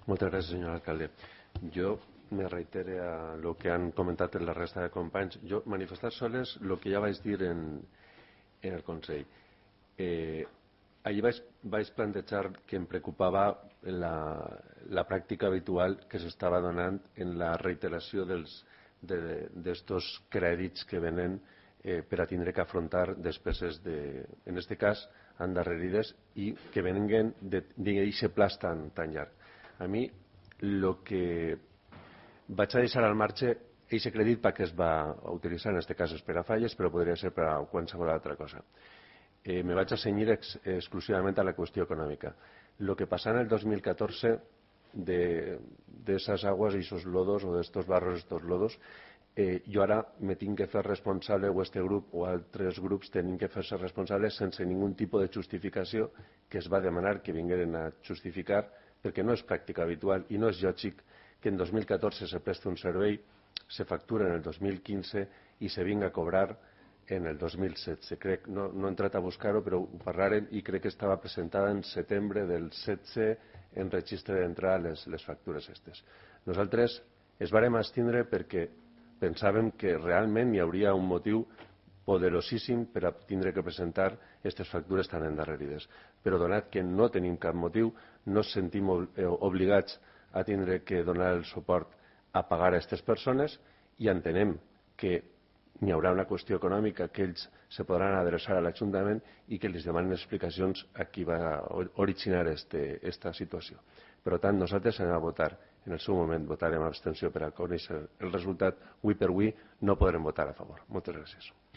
Moltes gràcies, senyor alcalde. Jo me reitere a lo que han comentat la resta de companys. Jo manifestar soles el que ja vaig dir en el Consell. Allí vaig plantejar que em preocupava la pràctica habitual que s'estava donant en la reiteració d'estos crèdits que venen per a tindre que afrontar despeses, en aquest cas, endarrerides i que venen d'aquest plaç tan llarg. A mi, el que vaig a deixar al marge aquest crèdit perquè es va utilitzar, en aquest cas és per a falles, però podria ser per a qualsevol altra cosa. Me vaig a cenyir exclusivament a la qüestió econòmica. El que passà en el 2014 d'esas aguas i esos lodos, o d'estos barros, estos lodos, jo ara me tinc que fer responsable, o este grup o altres grups tenim que fer-se responsables sense ningun tipus de justificació que es va demanar que vingueren a justificar, perquè no és pràctica habitual i no és lògic que en 2014 se presti un servei, se factura en el 2015 i se vinga a cobrar en el 2016. Crec, no he entrat a buscar-ho, però ho parlàrem i crec que estava presentada en setembre del 16 en registre d'entrada les factures aquestes. Nosaltres es vàrem abstindre perquè pensàvem que realment hi hauria un motiu poderosíssim per a tindre que presentar aquestes factures tan endarrerides. Però donat que no tenim cap motiu, no ens sentim obligats a tindre que donar el suport a pagar a aquestes persones i entenem que hi haurà una qüestió econòmica que ells se podran adreçar a l'Ajuntament i que els demanen explicacions a qui va originar aquesta situació. Per tant, nosaltres anem a votar. En el seu moment votarem abstenció per a conèixer el resultat. Avui per avui no podrem votar a favor. Moltes gràcies.